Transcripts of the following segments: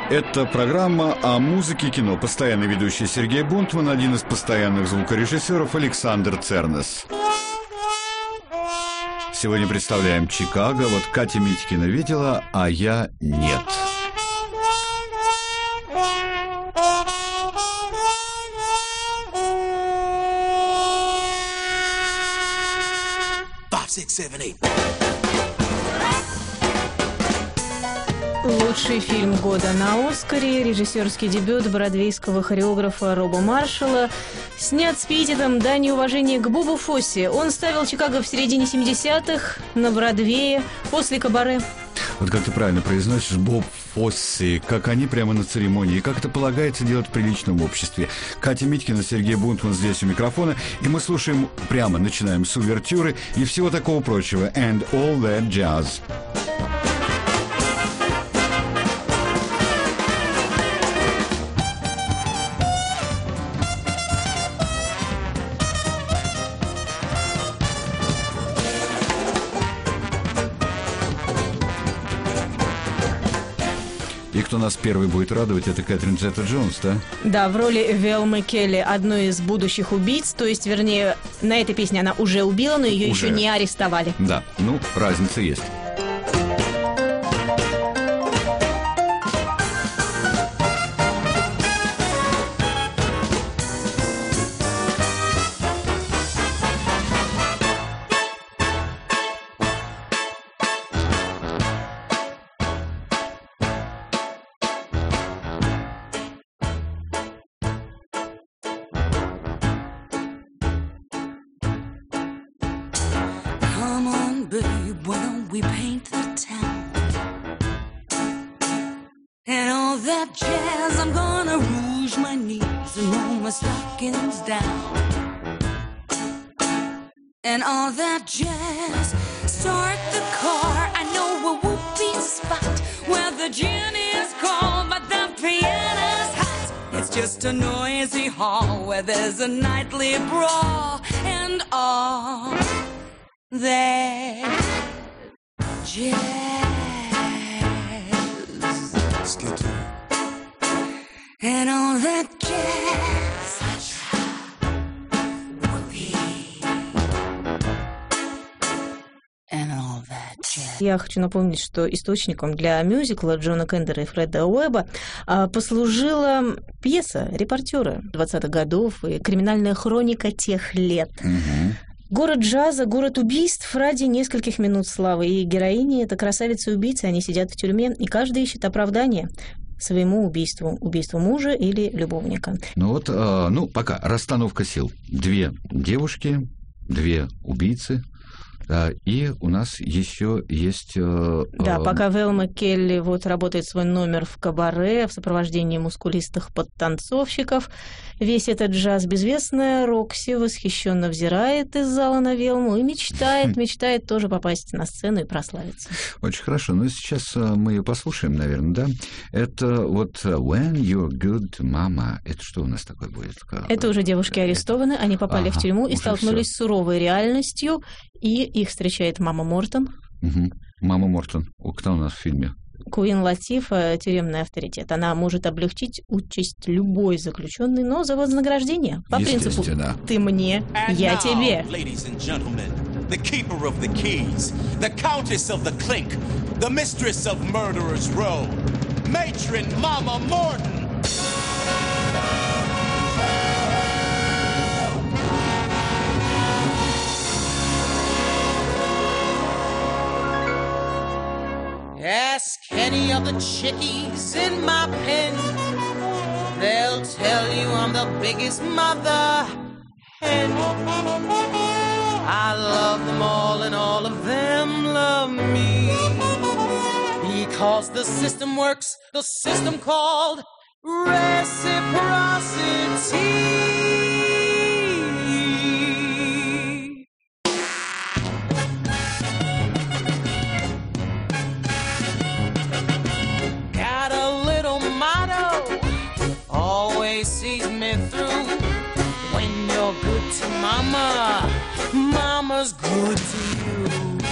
Это программа о музыке и кино. Постоянный ведущий Сергей Бунтман, один из постоянных звукорежиссеров Александр Цернес. Сегодня представляем Чикаго. Вот Катя Митькина видела, а я нет. Лучший фильм года на «Оскаре», режиссерский дебют бродвейского хореографа Роба Маршалла, снят с пиететом дани уважения к Бобу Фосси. Он ставил Чикаго в середине 70-х на Бродвее после «Кабаре». Вот как ты правильно произносишь, Боб Фосси, как они прямо на церемонии, как это полагается делать в приличном обществе. Катя Митькина, Сергей Бунтман здесь у микрофона, и мы слушаем прямо, начинаем с увертюры и всего такого прочего. And all that jazz. И кто нас первый будет радовать, это Кэтрин Зета-Джонс, да? Да, в роли Велмы Келли, одной из будущих убийц, то есть, вернее, на этой песне она уже убила, но ее еще не арестовали. Да, ну, разница есть. Babe, why don't we paint the town? And all that jazz, I'm gonna rouge my knees and roll my stockings down. And all that jazz, start the car. I know a whoopee spot where the gin is cold, but the piano's hot. It's just a noisy hall where there's a nightly brawl. And all that jazz. Let's get to it. And all that jazz. And all that jazz. Я хочу напомнить, что источником для мюзикла Джона Кендера и Фреда Уэба послужила пьеса «Репортеры» 20-х годов и криминальная хроника тех лет. Город джаза, город убийств ради нескольких минут славы. И героини — это красавицы и убийцы, они сидят в тюрьме, и каждый ищет оправдание своему убийству, убийству мужа или любовника. Ну вот, пока расстановка сил. 2 девушки, 2 убийцы. И у нас еще есть... Да, пока Велма Келли работает свой номер в кабаре в сопровождении мускулистых подтанцовщиков, весь этот джаз безвестная Рокси восхищенно взирает из зала на Велму и мечтает тоже попасть на сцену и прославиться. Очень хорошо. Ну, сейчас мы ее послушаем, наверное, да? Это вот «When You're Good, Mama». Это что у нас такое будет? Это уже девушки арестованы, они попали в тюрьму и столкнулись с суровой реальностью, и их встречает мама Мортон. Мама Мортон. Кто у нас в фильме? Куин Латифа, тюремный авторитет. Она может облегчить участь любой заключенный, но за вознаграждение. По принципу «ты мне, я тебе». The keeper of the keys, the countess of the clink, the mistress of Murderer's Row, matron Mama Morton. Ask any of the chickies in my pen. They'll tell you I'm the biggest mother hen. I love them all and all of them love me. Because the system works, the system called reciprocity. Sees me through. When you're good to mama, mama's good to you.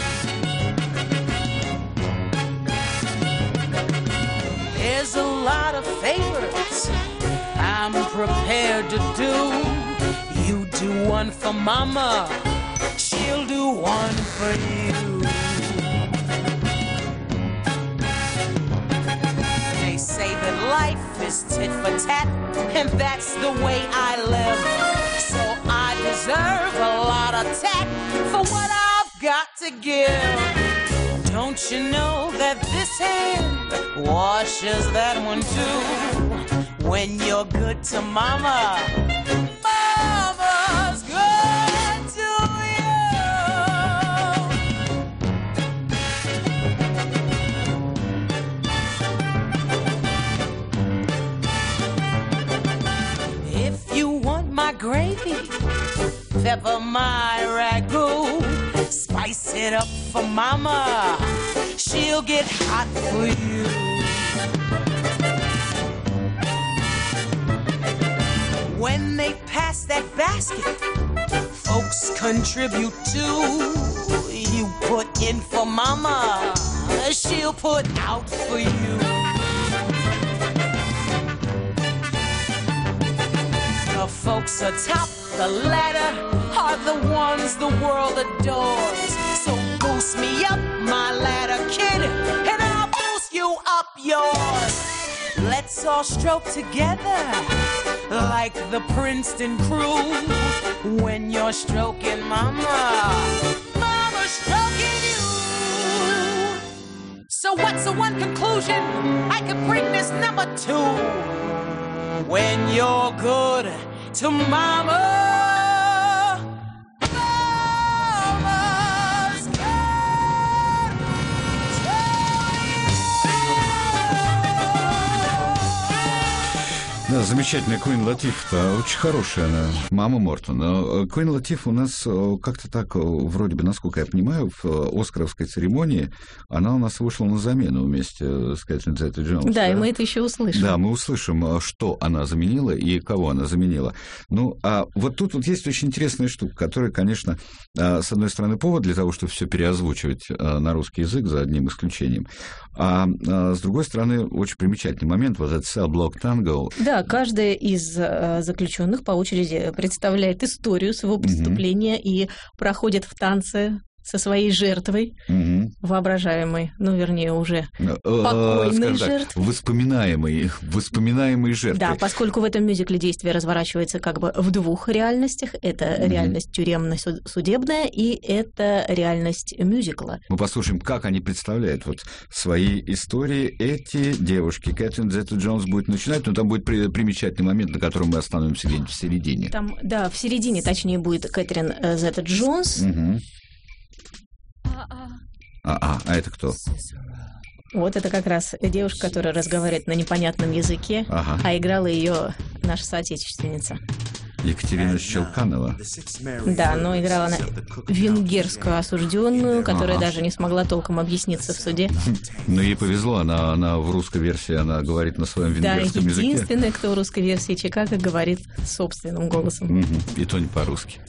There's a lot prepared to do. You do one for mama, she'll do one for you. They say that life is tit for tat, and that's the way I live. So I deserve a lot of tact for what I've got to give. Don't you know that this hand washes that one too? When you're good to mama, mama's good to you. If you want my gravy, pepper my ragu, spice it up for mama, she'll get hot for you. When they pass that basket, folks contribute too. You put in for mama, she'll put out for you. The folks atop the ladder are the ones the world adores. So boost me up my ladder, kid, and I'll boost you up yours. Let's all stroke together like the Princeton crew. When you're stroking mama, mama's stroking you. So what's the one conclusion I could bring this number to? When you're good to mama, mama's good to you. Да, замечательная Queen Latifah, очень хорошая она, мама Мортон. Queen Latifah у нас как-то так, вроде бы, насколько я понимаю, в оскаровской церемонии она у нас вышла на замену вместе с Кэтрин Зета-Джонс. Да, и мы это еще услышим. Да, мы услышим, что она заменила и кого она заменила. Ну, а вот тут вот есть очень интересная штука, которая, конечно, с одной стороны, повод для того, чтобы все переозвучивать на русский язык, за одним исключением, а с другой стороны, очень примечательный момент, вот этот Cell Block Tango. Да, каждая из заключенных по очереди представляет историю своего преступления и проходит в танце со своей жертвой, воображаемой, ну, вернее, уже покойной жертвой. Воспоминаемой жертвой. Да, поскольку в этом мюзикле действие разворачивается как бы в двух реальностях. Это реальность тюремно-судебная и это реальность мюзикла. Мы послушаем, как они представляют вот свои истории. Эти девушки, Кэтрин Зета-Джонс будет начинать, но там будет примечательный момент, на котором мы остановимся где-нибудь в середине. Там, да, в середине, точнее, будет Кэтрин Зета-Джонс. А это кто? Вот это как раз девушка, которая разговаривает на непонятном языке, а играла ее наша соотечественница. Екатерина Щелканова. Да, но играла она венгерскую осужденную, которая даже не смогла толком объясниться в суде. Но ей повезло, она в русской версии, она говорит на своем венгерском языке. Да, единственная, кто в русской версии Чикаго говорит собственным голосом. И то не по-русски.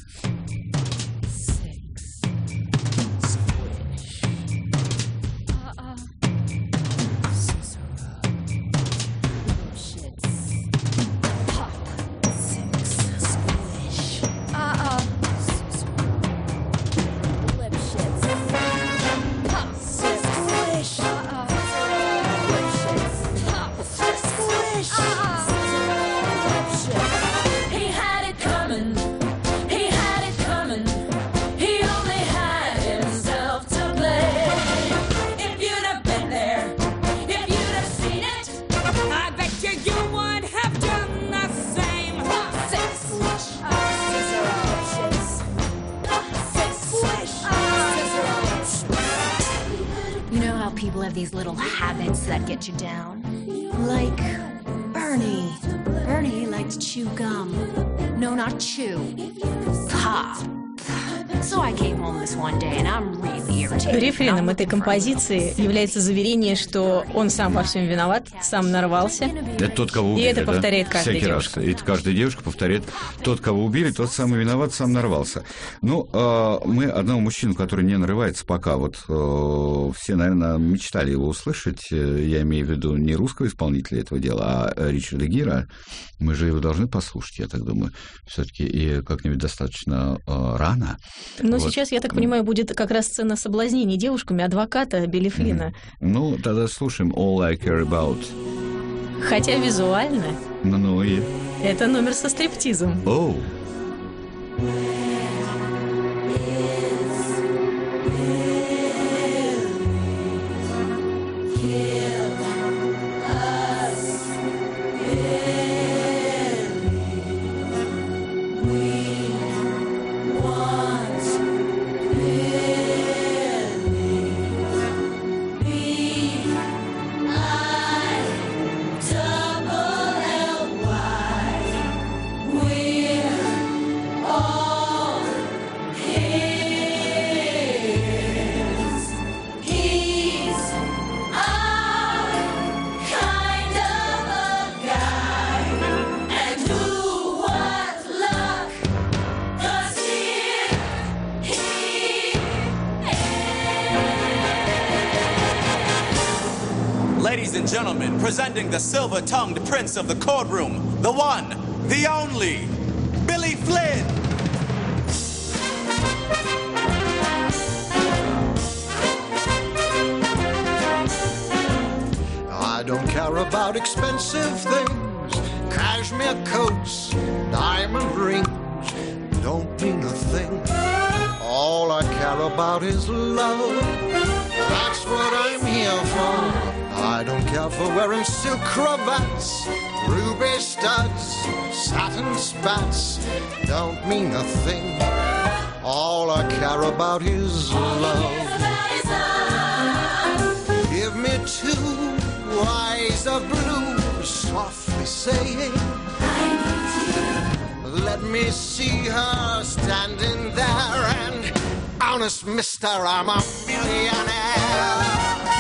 People have these little habits that get you down. Like Bernie. Bernie liked to chew gum. No, not chew. Pop. So I came home this this one day, and I'm really irritated. Рефреном этой композиции является заверение, что он сам во всем виноват, сам нарвался. Это тот, кого убили, И это повторяет каждая всякий девушка. раз. И каждая девушка повторяет: тот, кого убили, тот самый виноват, сам нарвался. Ну, мы одного мужчину, который не нарывается пока, вот все, наверное, мечтали его услышать. Я имею в виду не русского исполнителя этого дела, а Ричарда Гира. Мы же его должны послушать, я так думаю, все-таки и как-нибудь достаточно рано. Но Вот. сейчас, я так понимаю, будет как раз сцена соблазнений девушками адвоката Билли Флинна. Ну, тогда слушаем All I Care About. Хотя визуально Ну и... это номер со стриптизом. Оу. Ladies and gentlemen, presenting the silver-tongued prince of the courtroom, the one, the only, Billy Flynn. I don't care about expensive things, cashmere coats, diamond rings, don't mean a thing. All I care about is love, that's what I'm here for. I don't care for wearing silk cravats, ruby studs, satin spats, don't mean a thing. All I care about is love. Give me 2 eyes of blue, softly saying, let me see her standing there, and honest mister, I'm a millionaire.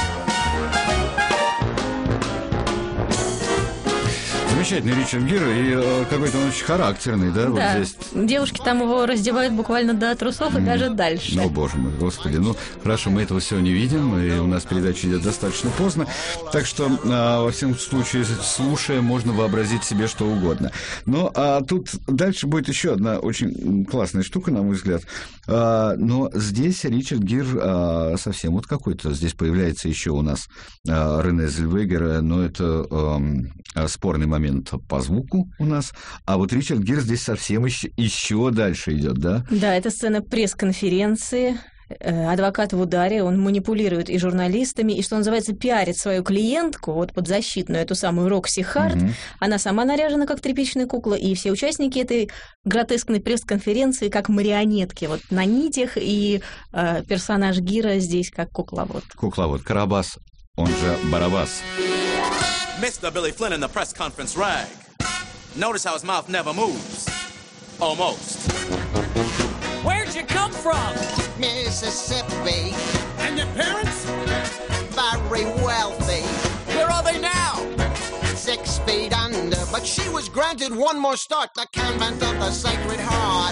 Замечательный Ричард Гир, и какой-то он очень характерный, да, вот Да, здесь. девушки там его раздевают буквально до трусов и даже дальше. Ну, боже мой, господи, ну, хорошо, мы этого всего не видим, и у нас передача идет достаточно поздно, так что, во всяком случае, слушая, можно вообразить себе что угодно. Но тут дальше будет еще одна очень классная штука, на мой взгляд, но здесь Ричард Гир совсем вот какой-то, здесь появляется еще у нас Рене Зельвегер, но это спорный момент по звуку у нас, а вот Ричард Гир здесь совсем еще дальше идет, да? Да, это сцена пресс-конференции. Адвокат в ударе, он манипулирует и журналистами, и, что называется, пиарит свою клиентку, вот подзащитную, эту самую Рокси Харт. Она сама наряжена как тряпичная кукла, и все участники этой гротескной пресс-конференции как марионетки, вот на нитях, и персонаж Гира здесь как кукловод. Кукловод Карабас, он же Барабас. Mr. Billy Flynn in the press conference rag. Notice how his mouth never moves. Almost. Where'd you come from? Mississippi, And your parents? very wealthy, Where are they now? 6 feet under, but she was granted one more start, the convent of the Sacred Heart.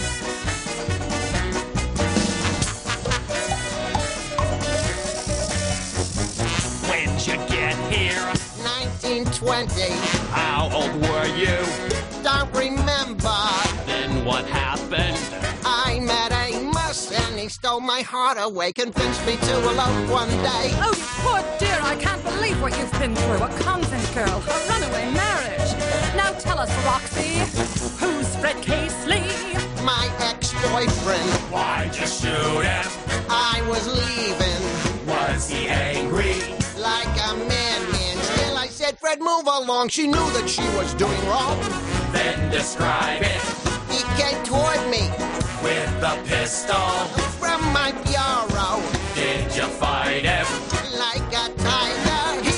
When'd you get here? 1920, How old were you? don't remember. Then what happened? I met Amos and he stole my heart away, convinced me to elope one day. Oh, poor dear, I can't believe what you've been through. A convent girl, a runaway marriage. Now tell us, Roxy, who's Fred Casely? My ex-boyfriend, Why'd you shoot him? I was leaving Was he angry? like a madman. Still I said, Fred, move along. She knew that she was doing wrong. Then describe it He came toward me with the pistol. from my bureau Did you fight him? like a tiger. He had straight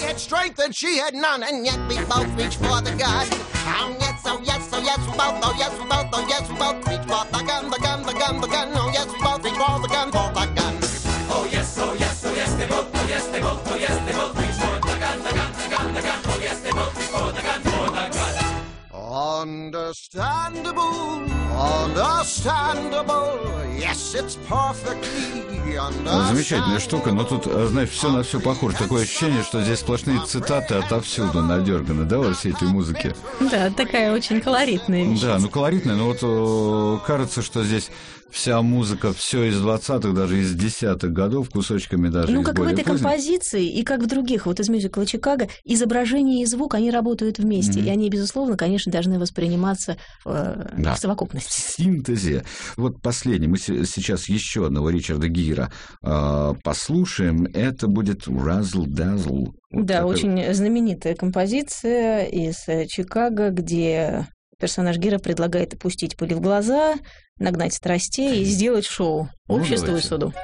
strength and she had none, and yet we both reached for the gun. Yes, oh yes, oh yes, we both, oh yes, we both, oh yes, we both reached for the gun, the gun, the gun, the gun. Oh yes, we both reached for the gun, for the gun. Oh yes, oh yes, oh yes, they both, oh yes, they both, oh yes, they both reached for the gun, the gun, the gun, the gun. Oh yes, they both reached for the gun, for the gun. Understandable, understandable. Yes, it's perfectly understandable. Замечательная штука, но тут, знаешь, все на все похоже. Такое ощущение, что здесь сплошные цитаты отовсюду надерганы, да, во всей этой музыке. Да, такая очень колоритная вещь. Да, ну колоритная, но вот кажется, что здесь вся музыка, все из 20-х, даже из 10-х годов, кусочками даже Ну, из как в более этой поздних. композиции и как в других, вот из мюзикла «Чикаго», изображение и звук, они работают вместе, и они, безусловно, конечно, должны восприниматься в совокупности. В синтезе. Вот последний. Мы сейчас еще одного Ричарда Гира послушаем. Это будет «Razzle Dazzle». Вот Да, такой... очень знаменитая композиция из «Чикаго», где персонаж Гира предлагает опустить пыль в глаза, нагнать страстей и сделать шоу обществу и давайте. суду.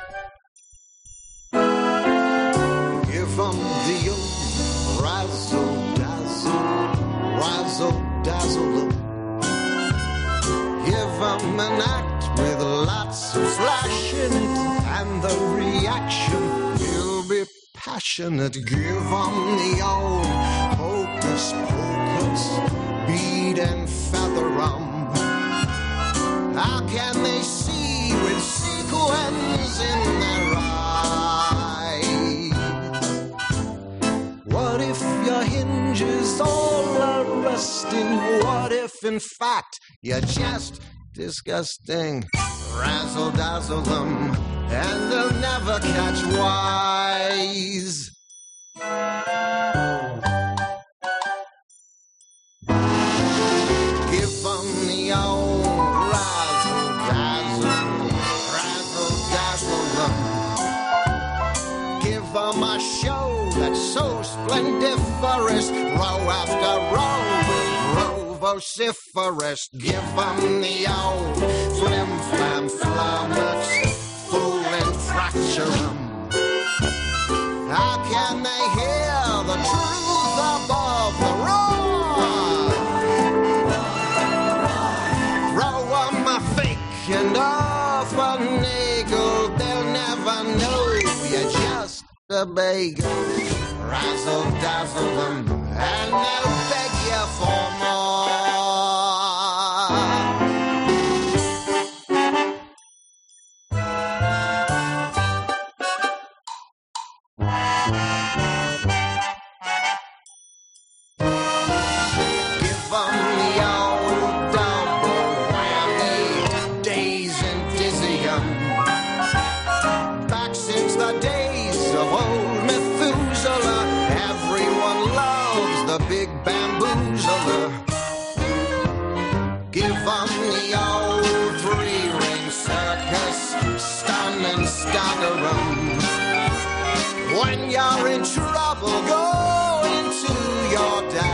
Give 'em the old razzle-dazzle, razzle-dazzle. Give 'em an act with lots of flash in it, and the reaction will be passionate. Give 'em the old hocus-pocus, bead and feather 'em. How can they see with sequins in their eyes? What if your hinges all are rusting? What if, in fact, you're just disgusting? Razzle-dazzle them, and they'll never catch wise. Give them the old razzle-dazzle, razzle-dazzle them. Give them a show that's so splendiferous, row after row will grow vociferous. Give them the old flim-flam-flummets, fool and fracture 'em. How can they hear the truth above the roar? Throw 'em a fake and off a niggle, they'll never know you're just a bagel. Razzle-dazzle them, and they'll beg you for more. Give 'em the old double whammy, daze and dizzy 'em. Back since the days of old Methuselah, everyone loves the big bamboozler. Give 'em the old three-ring circus, stun and stagger 'em. When you're in trouble, go into your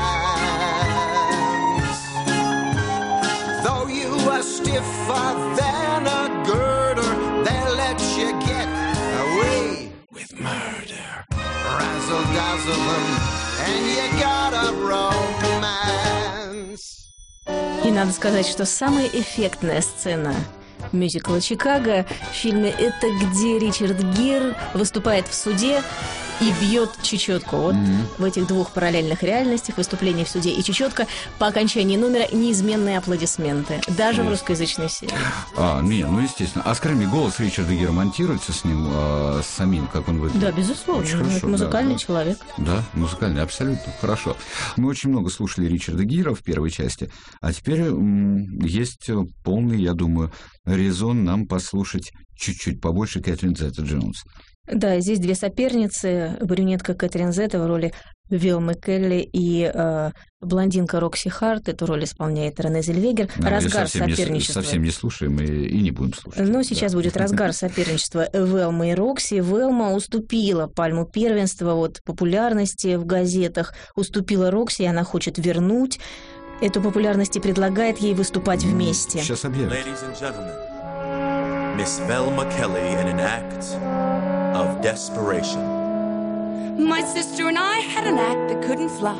dance. Though you are stiffer than a girder, they'll let you get away with murder. Razzle-dazzle them, and you got a romance. И надо сказать, что самая эффектная сцена мюзикла «Чикаго» в фильме — это где Ричард Гир выступает в суде и бьет чечетку. Вот в этих двух параллельных реальностях, выступление в суде и чечетка, по окончании номера неизменные аплодисменты, даже в русскоязычной серии. Ну естественно. А скажи мне, голос Ричарда Гира монтируется с ним, с самим, как он выглядит? Да, безусловно. Очень хорошо, Это музыкальный да. человек. Да, музыкальный, абсолютно. Хорошо. Мы очень много слушали Ричарда Гира в первой части, а теперь есть полный, я думаю, резон нам послушать чуть-чуть побольше Кэтрин Зетта-Джонс. Да, здесь две соперницы, брюнетка Кэтрин Зетта в роли Вилмы Келли и блондинка Рокси Харт. Эту роль исполняет Рене Зельвегер. Разгар соперничества. Совсем не слушаем и не будем слушать. Но сейчас будет разгар соперничества Велмы и Рокси. Велма уступила пальму первенства от популярности в газетах, уступила Рокси, и она хочет вернуть эту популярность и предлагает ей выступать вместе. Сейчас объявим. Ladies and gentlemen, Miss Velma Kelly in an act of desperation. My sister and I had an act that couldn't flop.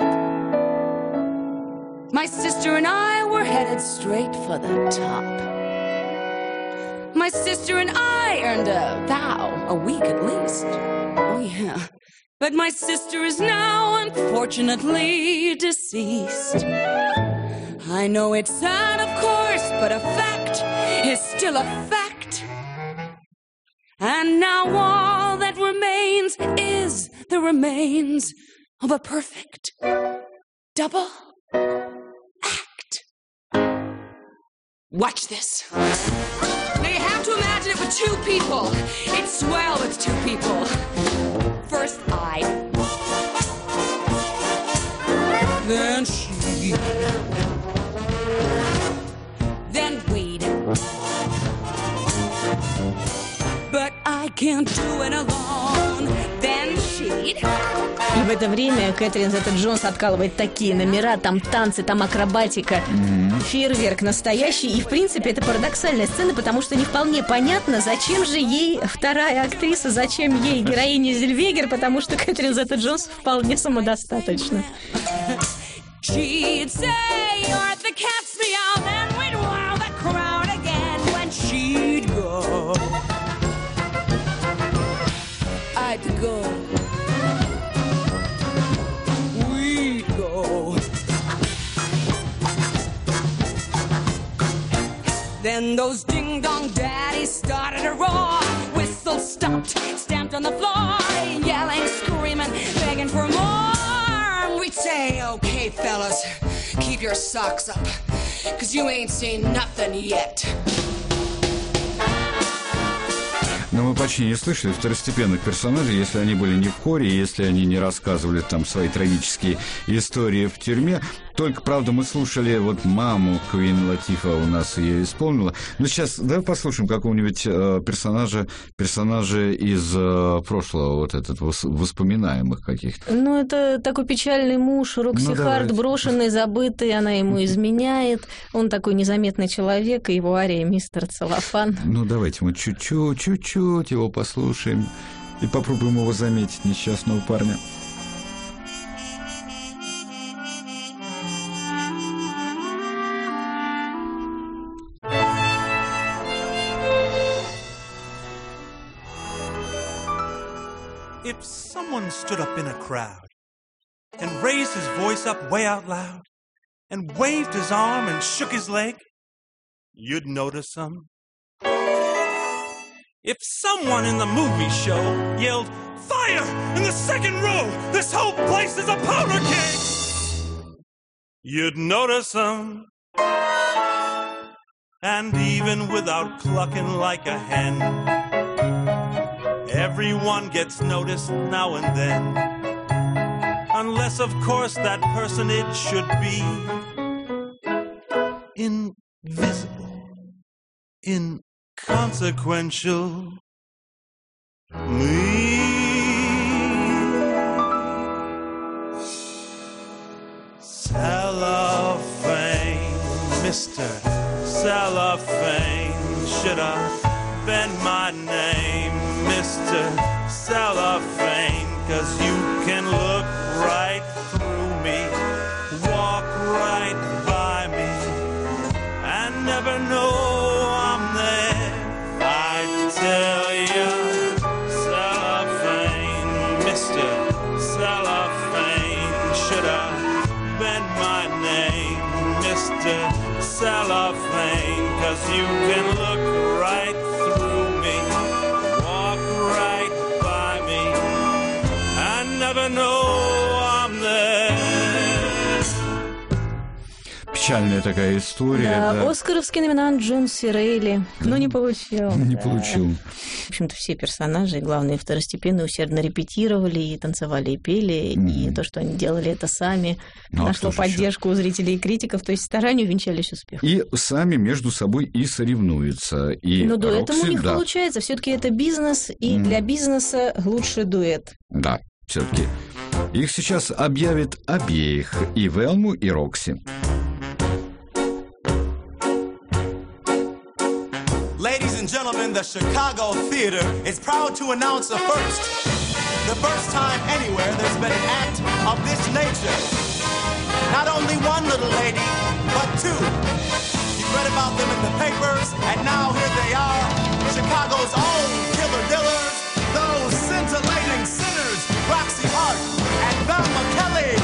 My sister and I were headed straight for the top. My sister and I earned a vow, a week at least. Oh yeah. But my sister is now unfortunately deceased. I know it's sad, of course, but a fact is still a fact. And now all that remains is the remains of a perfect double act. Watch this. Now you have to imagine it with two people. It's swell with two people. First I, then she, then we'd. But I can't do it alone. Then she'd. И в это время Кэтрин Зета-Джонс откалывает такие номера, там танцы, там акробатика, фейерверк настоящий. И, в принципе, это парадоксальная сцена, потому что не вполне понятно, зачем же ей вторая актриса, зачем ей героиня Зельвегер, потому что Кэтрин Зета-Джонс вполне самодостаточна. She'd say, you're the cat's meow, then we'd wow the crowd again when she'd go. I'd go. We'd go. Then those ding-dong daddies started to roar. Whistle stopped, stamped on the floor, yelling, screaming, begging for more. We'd say, okay, fellas, keep your socks up, 'cause you ain't seen nothing yet. Но мы почти не слышали второстепенных персонажей, если они были не в хоре, если они не рассказывали там свои трагические истории в тюрьме. Только, правда, мы слушали вот маму Квин Латифа, у нас ее исполнила. Но сейчас давай послушаем какого-нибудь персонажа из прошлого, вот этот, воспоминаемых каких-то. Ну, это такой печальный муж, Рокси Харт, брошенный, забытый, она ему изменяет. Он такой незаметный человек, и его ария «Мистер Целлофан». Ну, давайте мы чуть-чуть его послушаем и попробуем его заметить, несчастного парня. If someone stood up in a crowd and raised his voice up way out loud and waved his arm and shook his leg, you'd notice him. If someone in the movie show yelled, "Fire! In the second row! This whole place is a powder keg!" you'd notice him. And even without clucking like a hen, everyone gets noticed now and then. Unless, of course, that personage should be invisible, inconsequential. Me. Cellophane, Mr. Cellophane, should have been my name, Mr. Cellophane, 'cause you can look right through me, walk right by me, and never know I'm there. I tell you, Cellophane, Mr. Cellophane, should have been my name, Mr. Cellophane, 'cause you can look right through me, walk right by me, and never know I'm there. Печальная такая история. Да, оскаровский номинант Джон Си Рейли, но не получил. Не получил. В общем-то, все персонажи, главные второстепенные, усердно репетировали, и танцевали, и пели, и то, что они делали это сами, нашло поддержку у зрителей и критиков, то есть старания увенчались успехом. И сами между собой и соревнуются. И но дуэтом Рокси, у них получается, все-таки это бизнес, и для бизнеса лучше дуэт. Да, все-таки. Их сейчас объявят обеих, и Велму, и Рокси. Ladies and gentlemen, the Chicago Theater is proud to announce a first. The first time anywhere there's been an act of this nature. Not only one little lady, but two. You read about them in the papers, and now here they are, Chicago's own killer dillers, those scintillating sinners, Roxy Hart and Velma Kelly.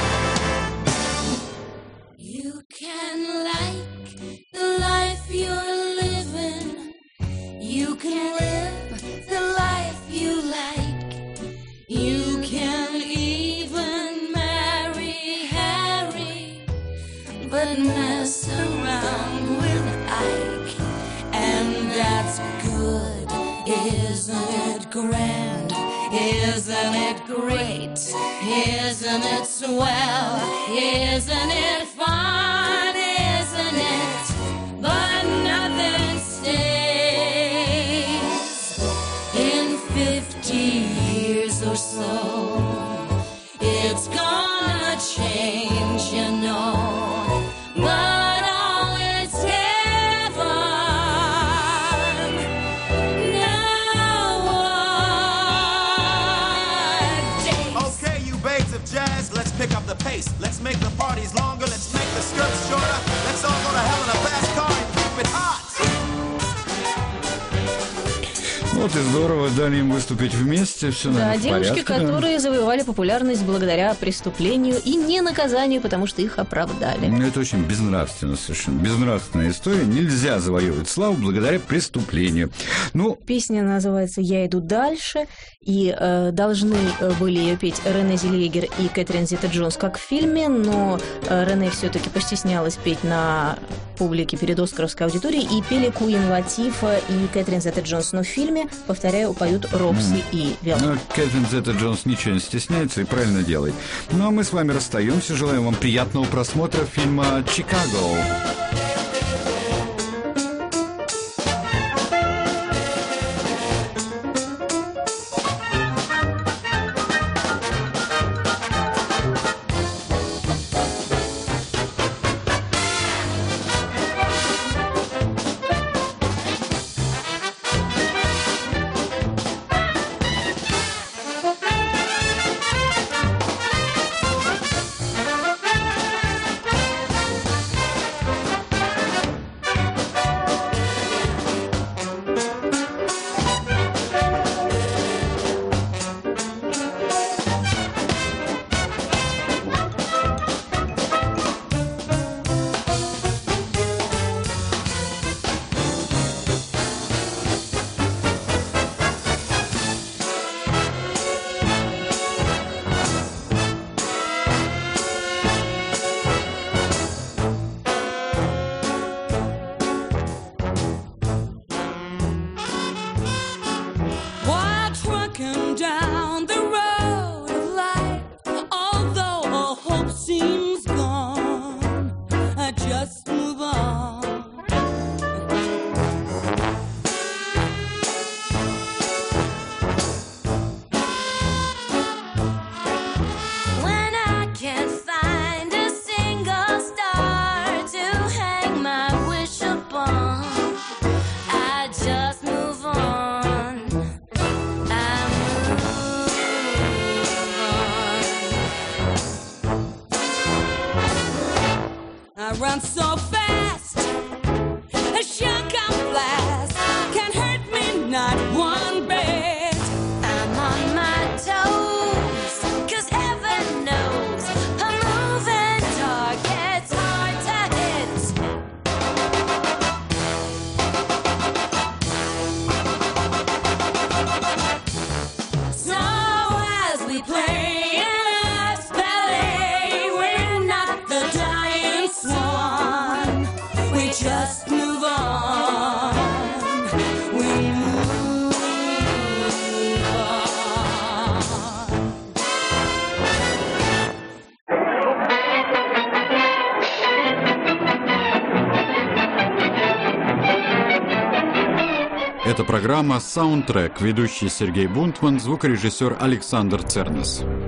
You can like the life you're living. You can live the life you like. You can even marry Harry, but mess around with Ike. And that's good, isn't it grand? Isn't it great? Isn't it swell? Isn't it fun? Isn't it? But nothing stays. In 50 years or so, it's gonna change, you know. But all is heaven. Now what days? Okay, you babes of jazz, let's pick up the pace. Let's make the parties longer, let's make the skirts shorter. Let's all go to hell in a fast car and keep it hot. Вот и здорово, дали им выступить вместе, все, Да, наверное, в девушки, порядке. которые завоевали популярность благодаря преступлению и не наказанию, потому что их оправдали. Ну, это очень безнравственно совершенно. Безнравственная история. Нельзя завоевывать славу благодаря преступлению. Ну, Песня называется «Я иду дальше», и должны были ее петь Рене Зельвегер и Кэтрин Зета-Джонс, как в фильме, но Рене все-таки постеснялась петь на публике перед оскаровской аудиторией, и пели Куин Латифа и Кэтрин Зета-Джонс. Но в фильме, повторяю, поют Робси и Велма. Кэтрин Зета-Джонс ничего не стесняется и правильно делает. Ну, а мы с вами расстаемся. Желаем вам приятного просмотра фильма «Чикаго». While trucking down the road of life, although all hope seems gone, I just move on. When I can't find a single star to hang my wish upon, I just move on. I move on. I run so fast, a shock and blast can't hurt me, not one bit. I'm on my toes, 'cause heaven knows a moving target's hard to hit. So as we play in life's ballet, we're not the dying swan. We just move on. We move on. Это программа «Саундтрек». Ведущий Сергей Бунтман, звукорежиссер Александр Цернес.